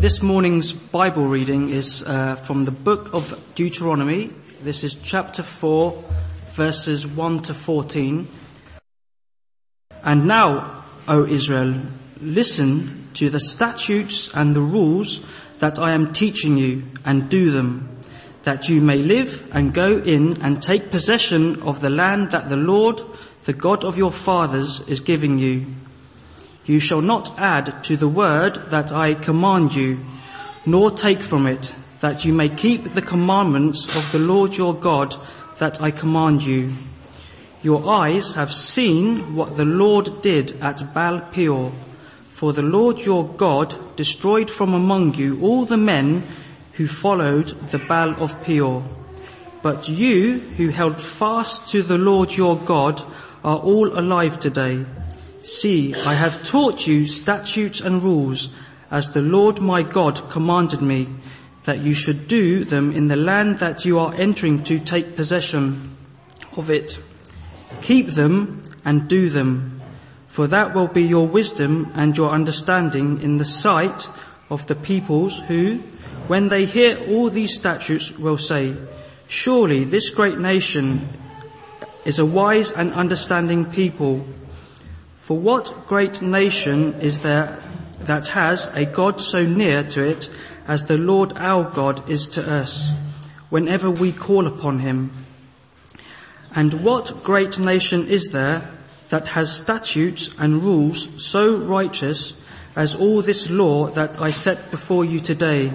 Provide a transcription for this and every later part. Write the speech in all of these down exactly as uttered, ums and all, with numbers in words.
This morning's Bible reading is uh, from the book of Deuteronomy. This is chapter four, verses one to fourteen. And now, O Israel, listen to the statutes and the rules that I am teaching you, and do them, that you may live and go in and take possession of the land that the Lord, the God of your fathers, is giving you. You shall not add to the word that I command you, nor take from it, that you may keep the commandments of the Lord your God that I command you. Your eyes have seen what the Lord did at Baal Peor, for the Lord your God destroyed from among you all the men who followed the Baal of Peor. But you who held fast to the Lord your God are all alive today. See, I have taught you statutes and rules, as the Lord my God commanded me, that you should do them in the land that you are entering to take possession of it. Keep them and do them, for that will be your wisdom and your understanding in the sight of the peoples who, when they hear all these statutes, will say, surely this great nation is a wise and understanding people. For what great nation is there that has a God so near to it as the Lord our God is to us, whenever we call upon him? And what great nation is there that has statutes and rules so righteous as all this law that I set before you today?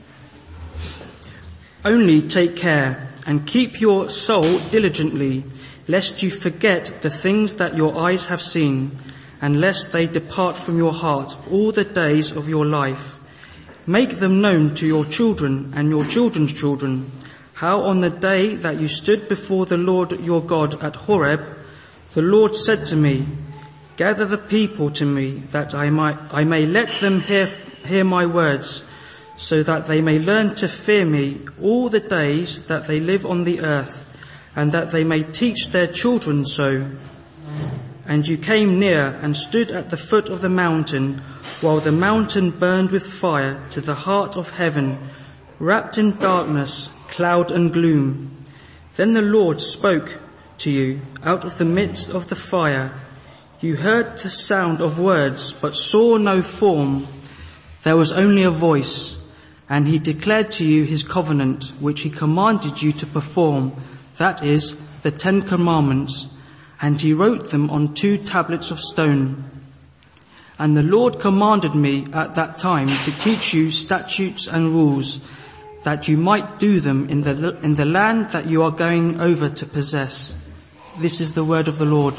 Only take care and keep your soul diligently, lest you forget the things that your eyes have seen, and lest they depart from your heart all the days of your life. Make them known to your children and your children's children, how on the day that you stood before the Lord your God at Horeb, the Lord said to me, gather the people to me, that I might, I may let them hear, hear my words, so that they may learn to fear me all the days that they live on the earth, and that they may teach their children so. And you came near and stood at the foot of the mountain, while the mountain burned with fire to the heart of heaven, wrapped in darkness, cloud and gloom. Then the Lord spoke to you out of the midst of the fire. You heard the sound of words, but saw no form. There was only a voice, and he declared to you his covenant, which he commanded you to perform, that is, the Ten Commandments, and he wrote them on two tablets of stone. And the Lord commanded me at that time to teach you statutes and rules, that you might do them in the in the land that you are going over to possess. This is the word of the Lord.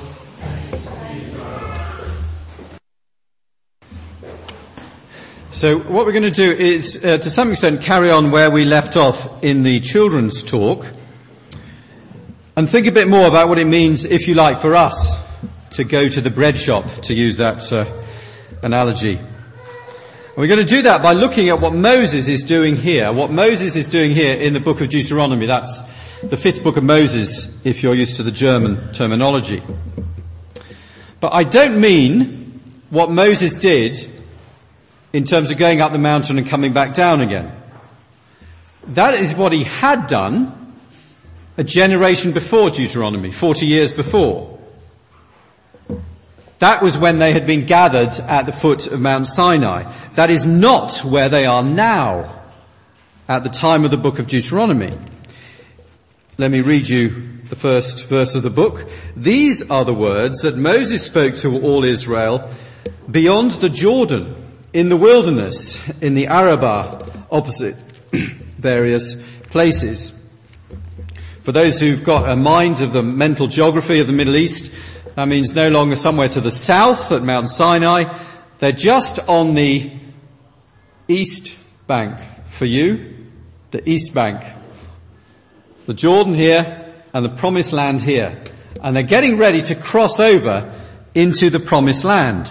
So what we're going to do is, uh, to some extent, carry on where we left off in the children's talk, and think a bit more about what it means, if you like, for us to go to the bread shop, to use that uh, analogy. And we're going to do that by looking at what Moses is doing here, what Moses is doing here in the book of Deuteronomy. That's the fifth book of Moses, if you're used to the German terminology. But I don't mean what Moses did in terms of going up the mountain and coming back down again. That is what he had done a generation before Deuteronomy, forty years before. That was when they had been gathered at the foot of Mount Sinai. That is not where they are now at the time of the book of Deuteronomy. Let me read you the first verse of the book. These are the words that Moses spoke to all Israel beyond the Jordan, in the wilderness, in the Arabah, opposite various places. For those who've got a mind of the mental geography of the Middle East, that means no longer somewhere to the south at Mount Sinai. They're just on the east bank for you, the east bank. The Jordan here and the Promised Land here. And they're getting ready to cross over into the Promised Land.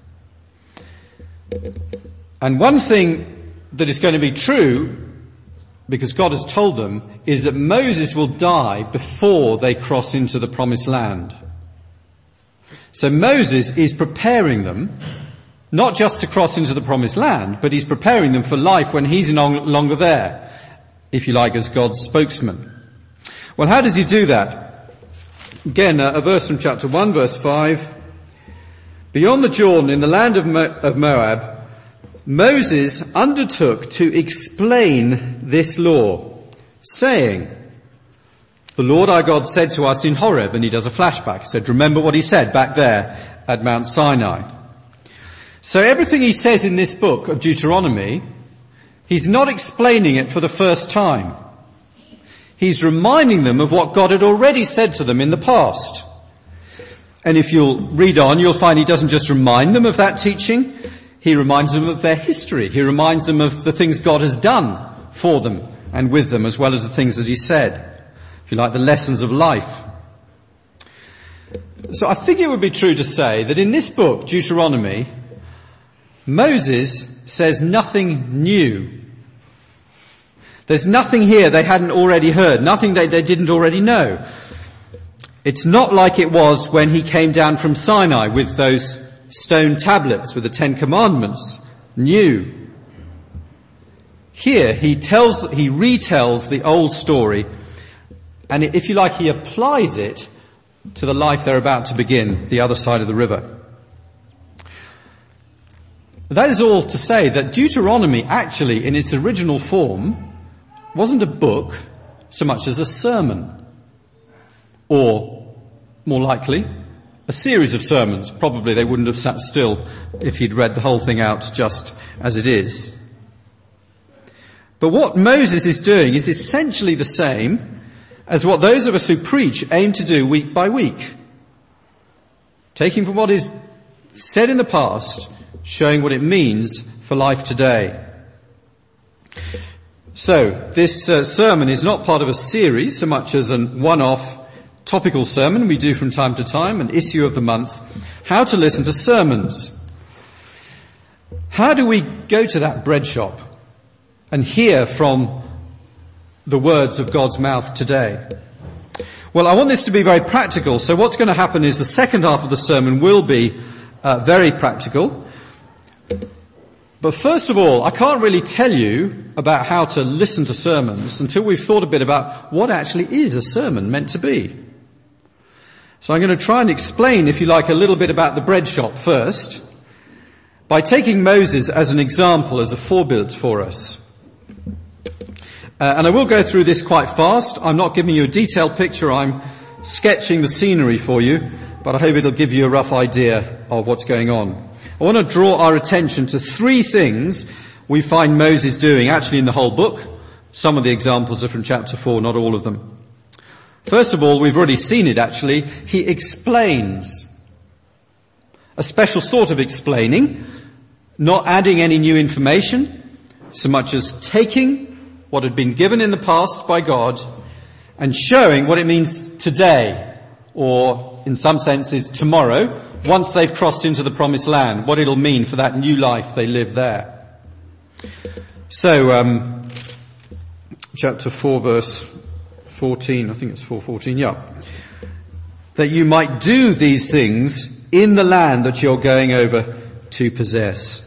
And one thing that is going to be true, because God has told them, is that Moses will die before they cross into the Promised Land. So Moses is preparing them Not just to cross into the promised land, but he's preparing them for life when he's no longer there, if you like, as God's spokesman. Well, how does he do that? Again, a verse from chapter one, verse five. Beyond the Jordan, in the land of, Mo- of Moab, Moses undertook to explain this law, saying, the Lord our God said to us in Horeb, and he does a flashback. He said, remember what he said back there at Mount Sinai. So everything he says in this book of Deuteronomy, he's not explaining it for the first time. He's reminding them of what God had already said to them in the past. And if you'll read on, you'll find he doesn't just remind them of that teaching, he reminds them of their history. He reminds them of the things God has done for them and with them, as well as the things that he said. If you like, the lessons of life. So I think it would be true to say that in this book, Deuteronomy, Moses says nothing new. There's nothing here they hadn't already heard, nothing they, they didn't already know. It's not like it was when he came down from Sinai with those stone tablets with the Ten Commandments, new. Here he tells, he retells the old story, and if you like, he applies it to the life they're about to begin, the other side of the river. That is all to say that Deuteronomy actually, in its original form, wasn't a book so much as a sermon. Or, more likely, a series of sermons. Probably they wouldn't have sat still if he'd read the whole thing out just as it is. But what Moses is doing is essentially the same as what those of us who preach aim to do week by week. Taking from what is said in the past, showing what it means for life today. So, this uh, sermon is not part of a series so much as a one-off topical sermon we do from time to time, an issue of the month, how to listen to sermons. How do we go to that bread shop and hear from the words of God's mouth today? Well, I want this to be very practical, so what's going to happen is the second half of the sermon will be uh, very practical. But first of all, I can't really tell you about how to listen to sermons until we've thought a bit about what actually is a sermon meant to be. So I'm going to try and explain, if you like, a little bit about the bread shop first, by taking Moses as an example, as a forebild for us. Uh, and I will go through this quite fast. I'm not giving you a detailed picture, I'm sketching the scenery for you, but I hope it'll give you a rough idea of what's going on. I want to draw our attention to three things we find Moses doing, actually in the whole book. Some of the examples are from chapter four, not all of them. First of all, we've already seen it actually, he explains. A special sort of explaining, not adding any new information, so much as taking what had been given in the past by God and showing what it means today, or in some senses tomorrow, once they've crossed into the promised land, what it'll mean for that new life they live there. So, um, chapter four, verse fourteen, I think it's four fourteen, yeah. That you might do these things in the land that you're going over to possess.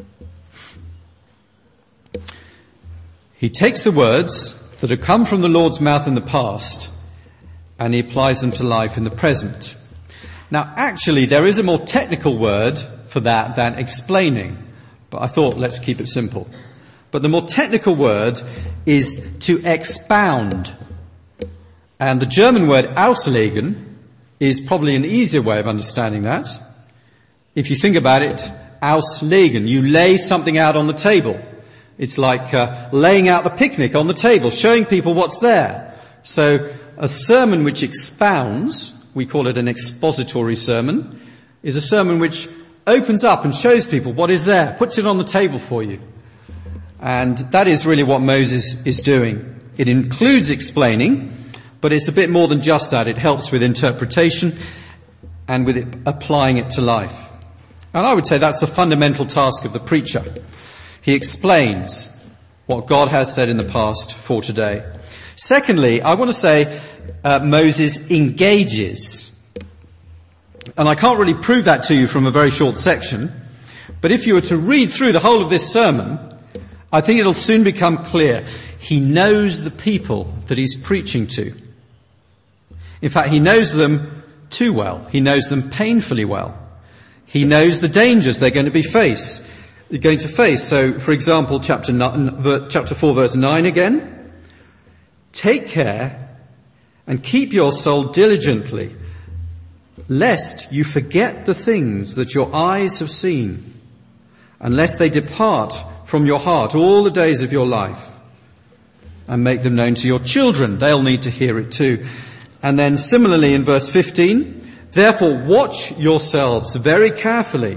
He takes the words that have come from the Lord's mouth in the past and he applies them to life in the present. Now actually there is a more technical word for that than explaining, but I thought let's keep it simple. But the more technical word is to expound. And the German word auslegen is probably an easier way of understanding that. If you think about it, auslegen, you lay something out on the table. It's like uh, laying out the picnic on the table, showing people what's there. So a sermon which expounds, we call it an expository sermon, is a sermon which opens up and shows people what is there, puts it on the table for you. And that is really what Moses is doing. It includes explaining, but it's a bit more than just that. It helps with interpretation and with it, applying it to life. And I would say that's the fundamental task of the preacher. He explains what God has said in the past for today. Secondly, I want to say uh, Moses engages. And I can't really prove that to you from a very short section, But if you were to read through the whole of this sermon, I think it'll soon become clear. He knows the people that he's preaching to. In fact, he knows them too well. He knows them painfully well. He knows the dangers they're going to be face, they're going to face. So, for example, chapter nine, chapter four, verse nine again. Take care and keep your soul diligently, lest you forget the things that your eyes have seen, unless they depart from your heart all the days of your life, and make them known to your children. They'll need to hear it too. And then similarly in verse fifteen, therefore watch yourselves very carefully.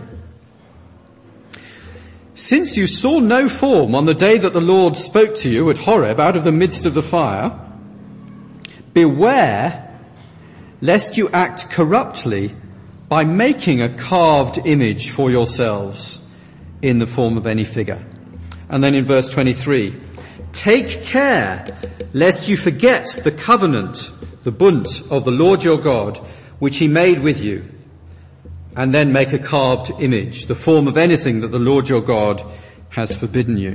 Since you saw no form on the day that the Lord spoke to you at Horeb out of the midst of the fire, beware lest you act corruptly by making a carved image for yourselves in the form of any figure. And then in verse twenty-three, take care lest you forget the covenant, the bund of the Lord your God, which he made with you, and then make a carved image, the form of anything that the Lord your God has forbidden you.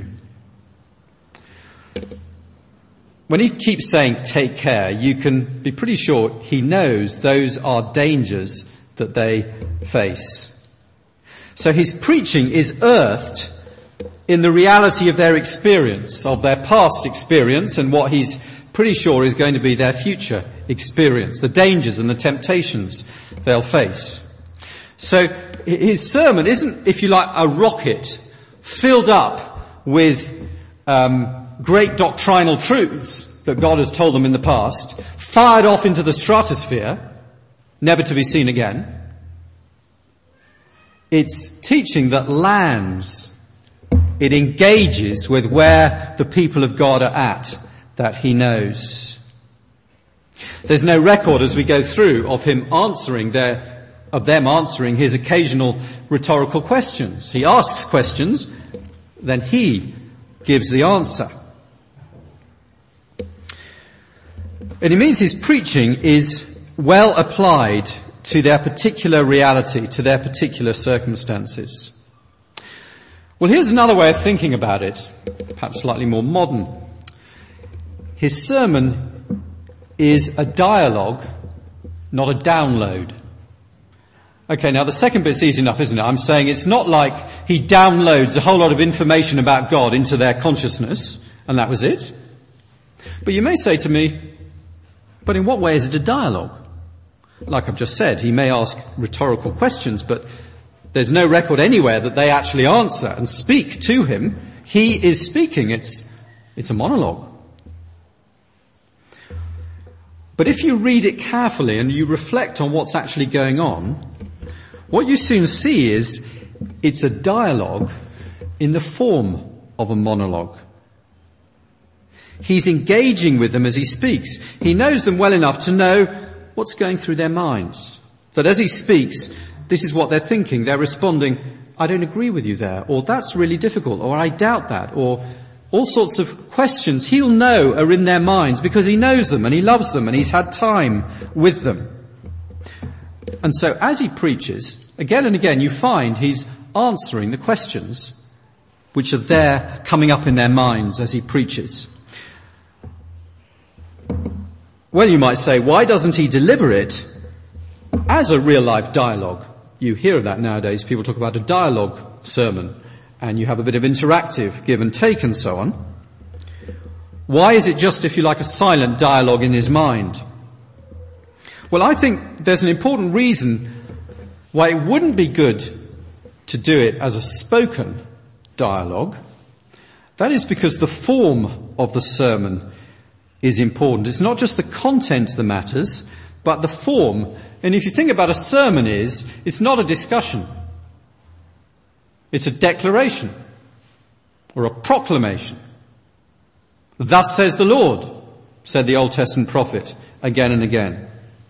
When he keeps saying take care, you can be pretty sure he knows those are dangers that they face. So his preaching is earthed in the reality of their experience, of their past experience, and what he's pretty sure is going to be their future experience, the dangers and the temptations they'll face. So his sermon isn't, if you like, a rocket filled up with um, great doctrinal truths that God has told them in the past, fired off into the stratosphere, never to be seen again. It's teaching that lands. It engages with where the people of God are at, that he knows. There's no record as we go through of him answering their, of them answering his occasional rhetorical questions. He asks questions, then he gives the answer. And it means his preaching is well applied to their particular reality, to their particular circumstances. Well, here's another way of thinking about it, perhaps slightly more modern. His sermon is a dialogue, not a download. Okay, now the second bit's easy enough, isn't it? I'm saying it's not like he downloads a whole lot of information about God into their consciousness, and that was it. But you may say to me, but in what way is it a dialogue? Like I've just said, he may ask rhetorical questions, but there's no record anywhere that they actually answer and speak to him. He is speaking. It's, it's a monologue. But if you read it carefully and you reflect on what's actually going on, what you soon see is it's a dialogue in the form of a monologue. He's engaging with them as he speaks. He knows them well enough to know what's going through their minds. That as he speaks, this is what they're thinking. They're responding, I don't agree with you there, or that's really difficult, or I doubt that, or all sorts of questions he'll know are in their minds because he knows them and he loves them and he's had time with them. And so as he preaches, again and again you find he's answering the questions which are there coming up in their minds as he preaches. Well, you might say, why doesn't he deliver it as a real-life dialogue? You hear of that nowadays. People talk about a dialogue sermon, and you have a bit of interactive give and take and so on. Why is it just, if you like, a silent dialogue in his mind? Well, I think there's an important reason why it wouldn't be good to do it as a spoken dialogue. That is because the form of the sermon is important. It's not just the content that matters, but the form. And if you think about a sermon is, it's not a discussion. It's a declaration or a proclamation. Thus says the Lord, said the Old Testament prophet again and again.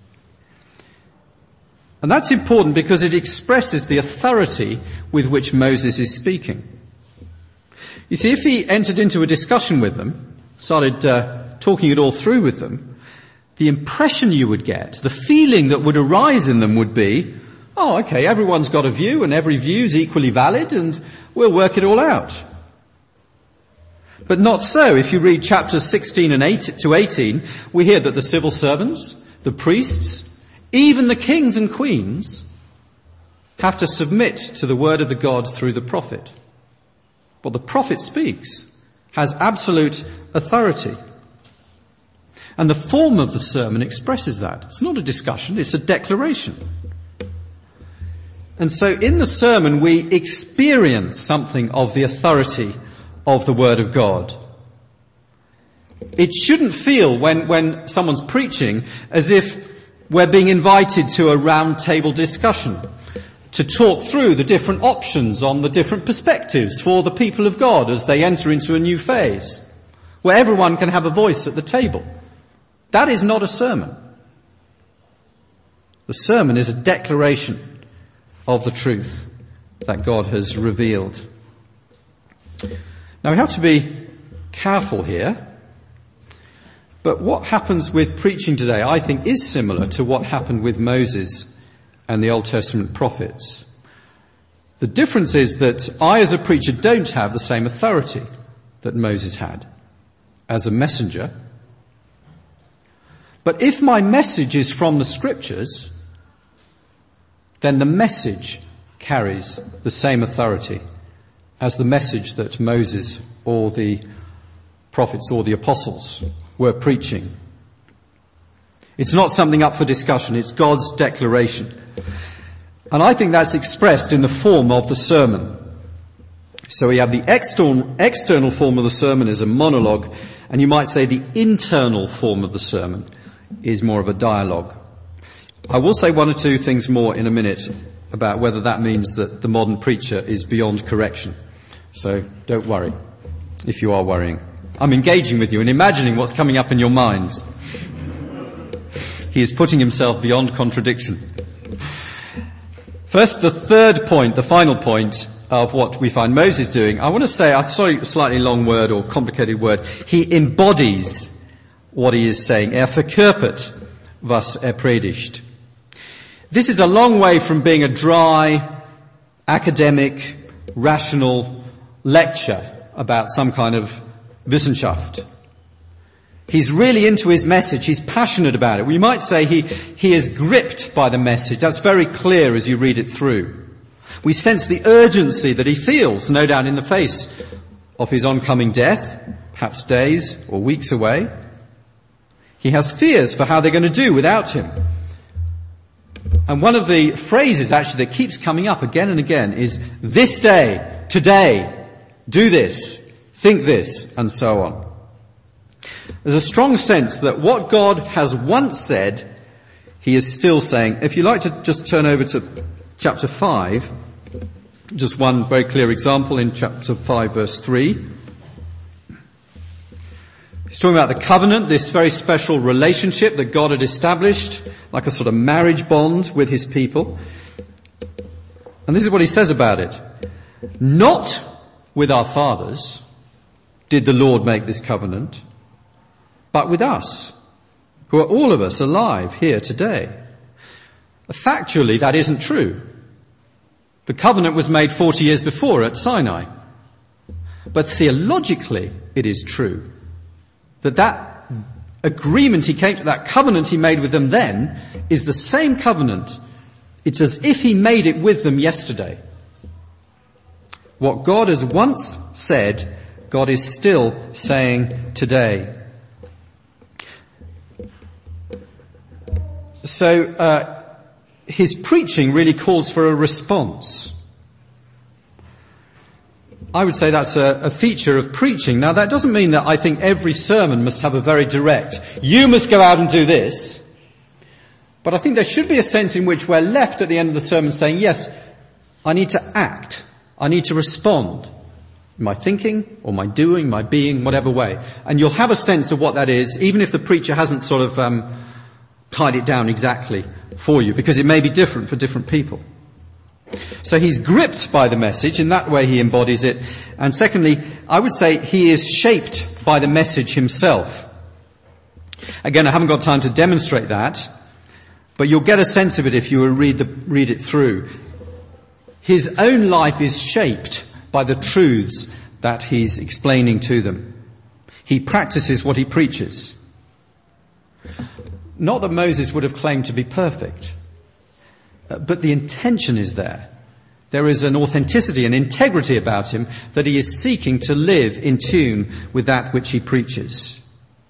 And that's important because it expresses the authority with which Moses is speaking. You see, if he entered into a discussion with them, started uh, talking it all through with them, the impression you would get, the feeling that would arise in them would be, oh, okay, everyone's got a view and every view is equally valid and we'll work it all out. But not so. If you read chapters sixteen and eight to eighteen, we hear that the civil servants, the priests, even the kings and queens have to submit to the word of the God through the prophet. What the prophet speaks has absolute authority. And the form of the sermon expresses that. It's not a discussion, it's a declaration. And so in the sermon we experience something of the authority of the Word of God. It shouldn't feel when, when someone's preaching as if we're being invited to a round table discussion to talk through the different options on the different perspectives for the people of God as they enter into a new phase, where everyone can have a voice at the table. That is not a sermon. The sermon is a declaration of the truth that God has revealed. Now we have to be careful here, but what happens with preaching today, I think, is similar to what happened with Moses and the Old Testament prophets. The difference is that I as a preacher don't have the same authority that Moses had as a messenger. But if my message is from the scriptures, then the message carries the same authority as the message that Moses or the prophets or the apostles were preaching. It's not something up for discussion, it's God's declaration. And I think that's expressed in the form of the sermon. So we have the external, external form of the sermon is a monologue, and you might say the internal form of the sermon is more of a dialogue. I will say one or two things more in a minute about whether that means that the modern preacher is beyond correction. So don't worry if you are worrying. I'm engaging with you and imagining what's coming up in your minds. He is putting himself beyond contradiction. First, the third point, the final point of what we find Moses doing. I want to say, I'm sorry, a slightly long word or complicated word. He embodies what he is saying. Er verkörpert, was er predigt. This is a long way from being a dry, academic, rational lecture about some kind of Wissenschaft. He's really into his message. He's passionate about it. We might say he, he is gripped by the message. That's very clear as you read it through. We sense the urgency that he feels, no doubt in the face of his oncoming death, perhaps days or weeks away. He has fears for how they're going to do without him. And one of the phrases actually that keeps coming up again and again is this day, today, do this, think this, and so on. There's a strong sense that what God has once said, he is still saying. If you like to just turn over to chapter five, just one very clear example in chapter five verse three. He's talking about the covenant, this very special relationship that God had established, like a sort of marriage bond with his people. And this is what he says about it. Not with our fathers did the Lord make this covenant, but with us, who are all of us alive here today. Factually, that isn't true. The covenant was made forty years before at Sinai. But theologically, it is true that that agreement he came to, that covenant he made with them then, is the same covenant. It's as if he made it with them yesterday. What God has once said, God is still saying today. So, uh, his preaching really calls for a response. I would say that's a, a feature of preaching. Now that doesn't mean that I think every sermon must have a very direct, you must go out and do this. But I think there should be a sense in which we're left at the end of the sermon saying, yes, I need to act. I need to respond. My thinking or my doing, my being, whatever way. And you'll have a sense of what that is, even if the preacher hasn't sort of um, tied it down exactly for you, because it may be different for different people. So he's gripped by the message, in that way he embodies it. And secondly, I would say he is shaped by the message himself. Again, I haven't got time to demonstrate that, but you'll get a sense of it if you will read, the, read it through. His own life is shaped by the truths that he's explaining to them. He practices what he preaches. Not that Moses would have claimed to be perfect, but the intention is there. There is an authenticity and integrity about him that he is seeking to live in tune with that which he preaches.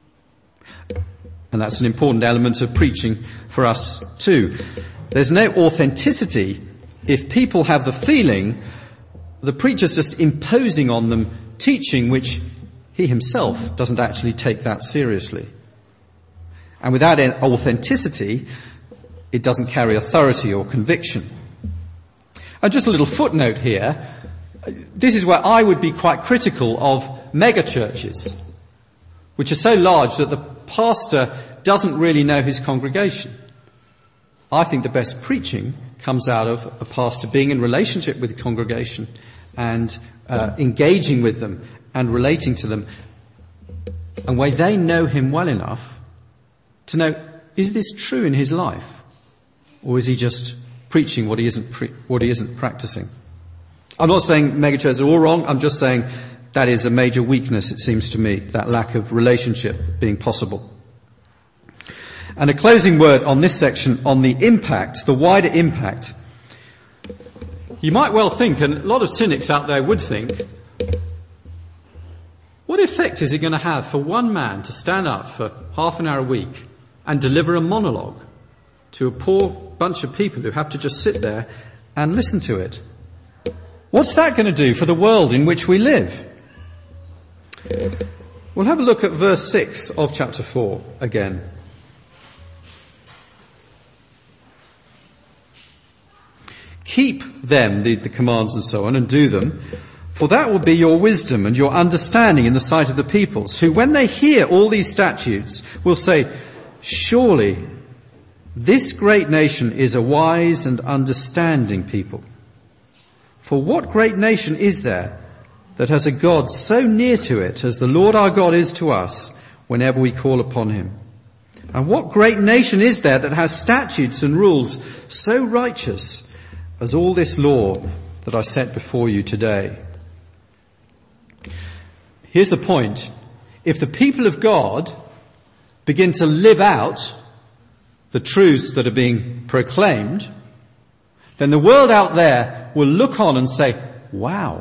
And that's an important element of preaching for us too. There's no authenticity if people have the feeling the preacher's just imposing on them teaching which he himself doesn't actually take that seriously. And without authenticity, it doesn't carry authority or conviction. And just a little footnote here. This is where I would be quite critical of mega churches, which are so large that the pastor doesn't really know his congregation. I think the best preaching comes out of a pastor being in relationship with the congregation and uh, engaging with them and relating to them, and where they know him well enough to know, is this true in his life? Or is he just preaching what he isn't pre- what he isn't practicing? I'm not saying megachurches are all wrong. I'm just saying that is a major weakness, it seems to me, that lack of relationship being possible. And a closing word on this section on the impact, the wider impact. You might well think, and a lot of cynics out there would think, what effect is it going to have for one man to stand up for half an hour a week and deliver a monologue to a poor bunch of people who have to just sit there and listen to it? What's that going to do for the world in which we live? We'll have a look at verse six of chapter four again. Keep them, the, the commands and so on, and do them, for that will be your wisdom and your understanding in the sight of the peoples, who when they hear all these statutes will say, surely this great nation is a wise and understanding people. For what great nation is there that has a God so near to it as the Lord our God is to us whenever we call upon him? And what great nation is there that has statutes and rules so righteous as all this law that I set before you today? Here's the point. If the people of God begin to live out the truths that are being proclaimed, then the world out there will look on and say, wow,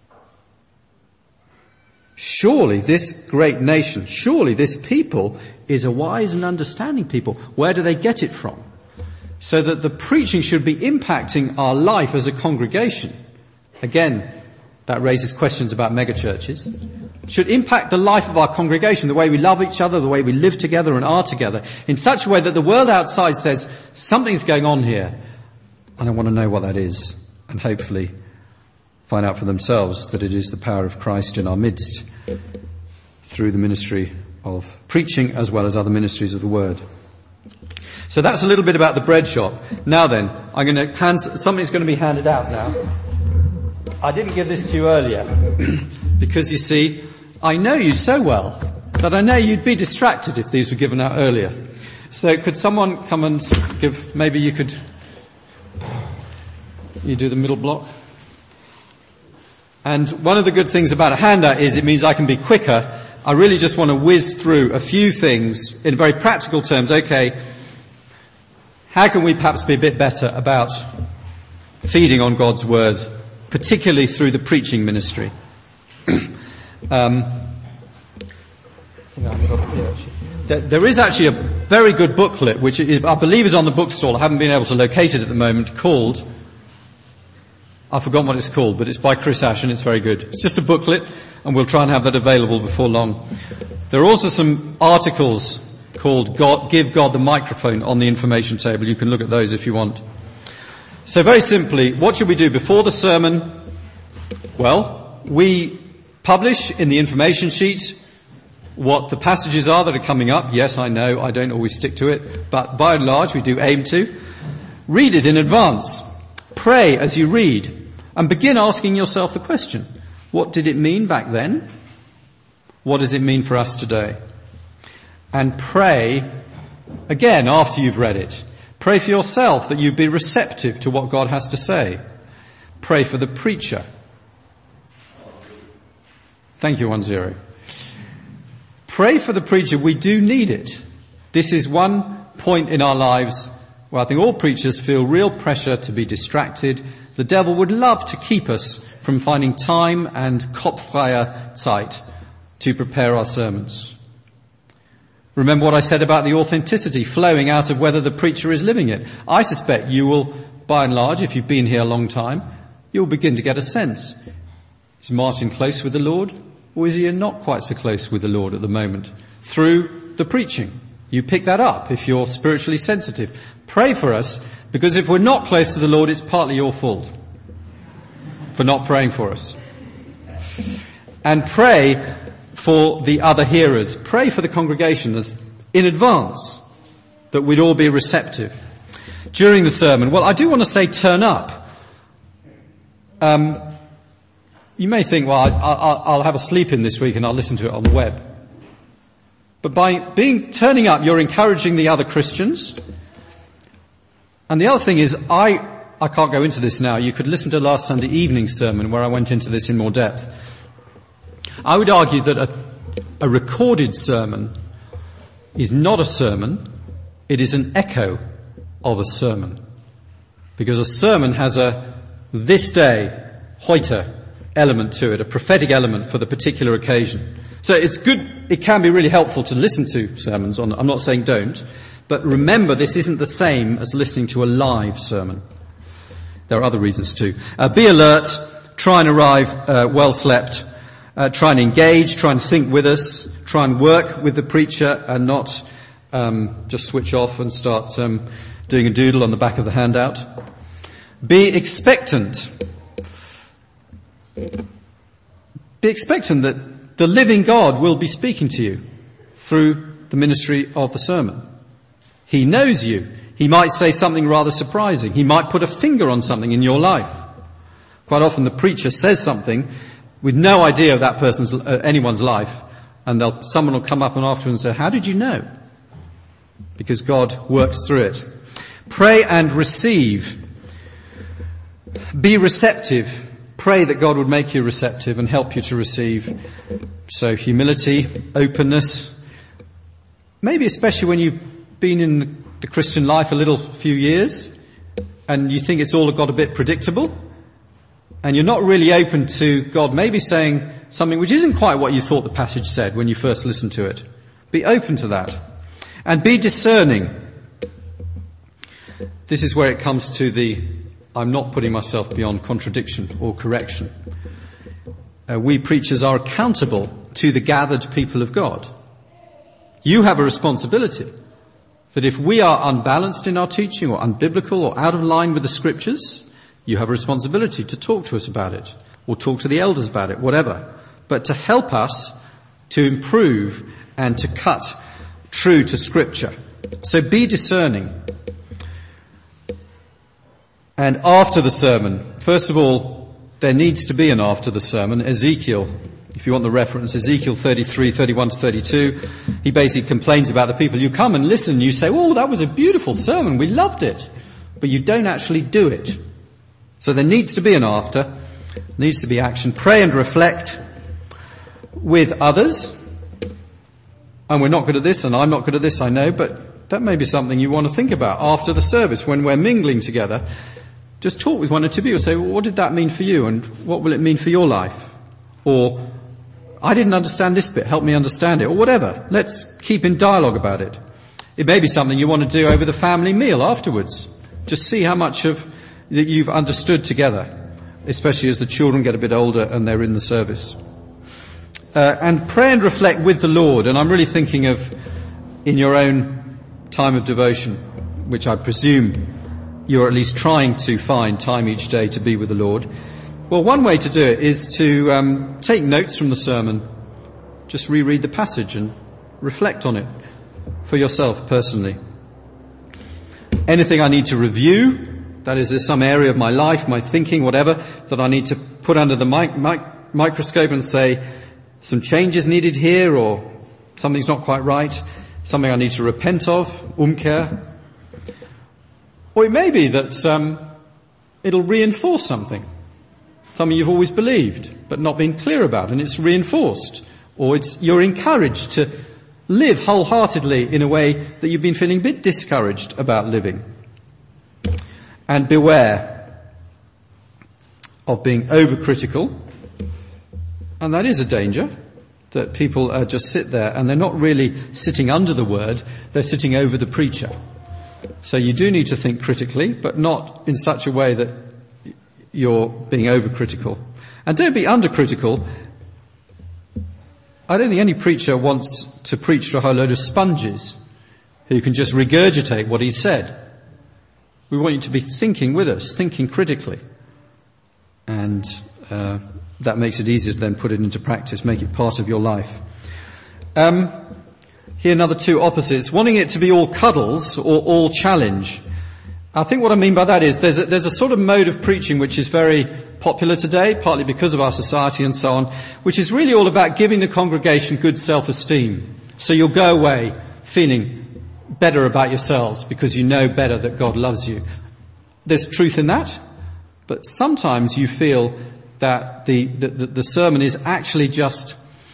surely this great nation, surely this people is a wise and understanding people. Where do they get it from? So that the preaching should be impacting our life as a congregation. Again, that raises questions about megachurches. It should impact the life of our congregation, the way we love each other, the way we live together and are together, in such a way that the world outside says, something's going on here, and I want to know what that is, and hopefully find out for themselves that it is the power of Christ in our midst through the ministry of preaching as well as other ministries of the word. So that's a little bit about the bread shop. Now then, I'm going to hand, something's going to be handed out now. I didn't give this to you earlier because, you see, I know you so well that I know you'd be distracted if these were given out earlier. So could someone come and give, maybe you could, you do the middle block. And one of the good things about a handout is it means I can be quicker. I really just want to whiz through a few things in very practical terms. Okay, how can we perhaps be a bit better about feeding on God's word, particularly through the preaching ministry? um, there, there is actually a very good booklet, which is, I believe is on the bookstall. I haven't been able to locate it at the moment, called, I've forgotten what it's called, but it's by Chris Ash and it's very good. It's just a booklet, and we'll try and have that available before long. There are also some articles called God, Give God the Microphone on the information table. You can look at those if you want. So very simply, what should we do before the sermon? Well, we publish in the information sheet what the passages are that are coming up. Yes, I know, I don't always stick to it, but by and large we do aim to. Read it in advance. Pray as you read, and begin asking yourself the question, what did it mean back then? What does it mean for us today? And pray again after you've read it. Pray for yourself that you be receptive to what God has to say. Pray for the preacher. Thank you, one zero. Pray for the preacher. We do need it. This is one point in our lives where I think all preachers feel real pressure to be distracted. The devil would love to keep us from finding time and Kopfreie Zeit to prepare our sermons. Remember what I said about the authenticity flowing out of whether the preacher is living it. I suspect you will, by and large, if you've been here a long time, you'll begin to get a sense. Is Martin close with the Lord, or is he not quite so close with the Lord at the moment? Through the preaching. You pick that up if you're spiritually sensitive. Pray for us, because if we're not close to the Lord, it's partly your fault for not praying for us. And pray for the other hearers. Pray for the congregation as in advance that we'd all be receptive. During the sermon, well, I do want to say turn up. Um, you may think, well, I, I, I'll have a sleep in this week and I'll listen to it on the web. But by being turning up, you're encouraging the other Christians. And the other thing is, I, I can't go into this now. You could listen to last Sunday evening's sermon where I went into this in more depth. I would argue that a, a recorded sermon is not a sermon. It is an echo of a sermon. Because a sermon has a this day, heute element to it, a prophetic element for the particular occasion. So it's good, it can be really helpful to listen to sermons on, I'm not saying don't, but remember this isn't the same as listening to a live sermon. There are other reasons too. Uh, be alert, try and arrive uh, well slept, uh, try and engage, try and think with us, try and work with the preacher and not um, just switch off and start um, doing a doodle on the back of the handout. Be expectant. Be expectant that the living God will be speaking to you through the ministry of the sermon. He knows you. He might say something rather surprising. He might put a finger on something in your life. Quite often the preacher says something with no idea of that person's, uh, anyone's life, and they'll, someone will come up and afterwards and say, how did you know? Because God works through it. Pray and receive. Be receptive. Pray that God would make you receptive and help you to receive. So humility, openness, maybe especially when you've been in the Christian life a little few years and you think it's all got a bit predictable and you're not really open to God maybe saying something which isn't quite what you thought the passage said when you first listened to it. Be open to that. And be discerning. This is where it comes to the I'm not putting myself beyond contradiction or correction. Uh, we preachers are accountable to the gathered people of God. You have a responsibility that if we are unbalanced in our teaching or unbiblical or out of line with the scriptures, you have a responsibility to talk to us about it or talk to the elders about it, whatever. But to help us to improve and to cut true to scripture. So be discerning. And after the sermon, first of all, there needs to be an after the sermon. Ezekiel, if you want the reference, Ezekiel thirty-three, thirty-one to thirty-two, he basically complains about the people. You come and listen, you say, oh, that was a beautiful sermon, we loved it. But you don't actually do it. So there needs to be an after, needs to be action. Pray and reflect with others. And we're not good at this, and I'm not good at this, I know, but that may be something you want to think about after the service when we're mingling together. Just talk with one or two people. Say, well, what did that mean for you? And what will it mean for your life? Or, I didn't understand this bit. Help me understand it. Or whatever. Let's keep in dialogue about it. It may be something you want to do over the family meal afterwards. Just see how much of that you've understood together. Especially as the children get a bit older and they're in the service. Uh, and pray and reflect with the Lord. And I'm really thinking of in your own time of devotion, which I presume you're at least trying to find time each day to be with the Lord. Well, one way to do it is to um, take notes from the sermon, just reread the passage and reflect on it for yourself personally. Anything I need to review, that is, there's some area of my life, my thinking, whatever, that I need to put under the mic- mic- microscope and say, some changes needed here, or something's not quite right, something I need to repent of, umkehr. Or it may be that um, it'll reinforce something. Something you've always believed, but not been clear about, and it's reinforced. Or it's you're encouraged to live wholeheartedly in a way that you've been feeling a bit discouraged about living. And beware of being overcritical. And that is a danger, that people uh, just sit there and they're not really sitting under the word, they're sitting over the preacher. So you do need to think critically, but not in such a way that you're being overcritical. And don't be undercritical. I don't think any preacher wants to preach to a whole load of sponges who can just regurgitate what he said. We want you to be thinking with us, thinking critically. And uh, that makes it easier to then put it into practice, make it part of your life. Um, here another two opposites. Wanting it to be all cuddles or all challenge. I think what I mean by that is there's a, there's a sort of mode of preaching which is very popular today, partly because of our society and so on, which is really all about giving the congregation good self-esteem. So you'll go away feeling better about yourselves because you know better that God loves you. There's truth in that, but sometimes you feel that the, the, the sermon is actually just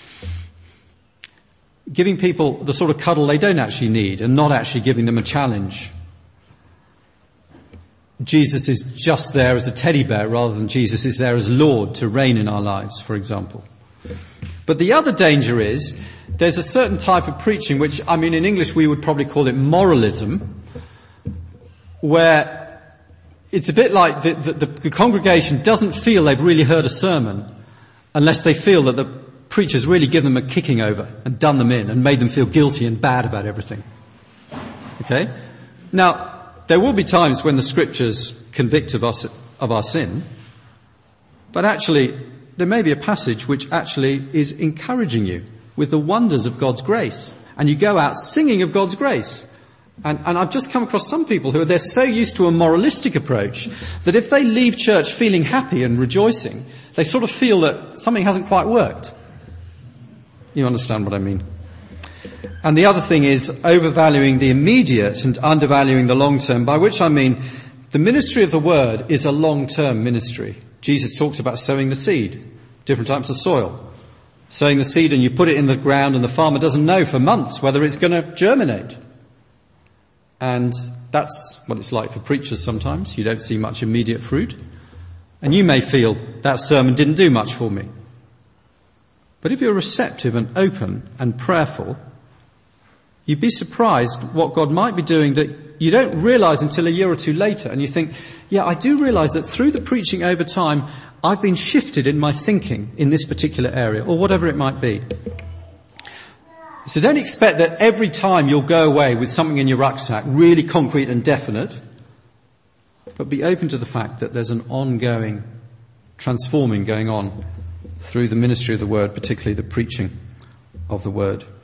giving people the sort of cuddle they don't actually need and not actually giving them a challenge. Jesus is just there as a teddy bear rather than Jesus is there as Lord to reign in our lives, for example. But the other danger is there's a certain type of preaching which, I mean, in English we would probably call it moralism, where it's a bit like the, the, the congregation doesn't feel they've really heard a sermon unless they feel that the preacher's really given them a kicking over and done them in and made them feel guilty and bad about everything. Okay? Now, there will be times when the scriptures convict of us of our sin, but actually there may be a passage which actually is encouraging you with the wonders of God's grace, and you go out singing of God's grace. And, and I've just come across some people who are they're so used to a moralistic approach that if they leave church feeling happy and rejoicing, they sort of feel that something hasn't quite worked. You understand what I mean? And the other thing is overvaluing the immediate and undervaluing the long term, by which I mean the ministry of the word is a long-term ministry. Jesus talks about sowing the seed, different types of soil. Sowing the seed and you put it in the ground and the farmer doesn't know for months whether it's going to germinate. And that's what it's like for preachers sometimes. You don't see much immediate fruit. And you may feel that sermon didn't do much for me. But if you're receptive and open and prayerful, you'd be surprised what God might be doing that you don't realise until a year or two later. And you think, yeah, I do realise that through the preaching over time, I've been shifted in my thinking in this particular area, or whatever it might be. So don't expect that every time you'll go away with something in your rucksack, really concrete and definite, but be open to the fact that there's an ongoing transforming going on through the ministry of the word, particularly the preaching of the word.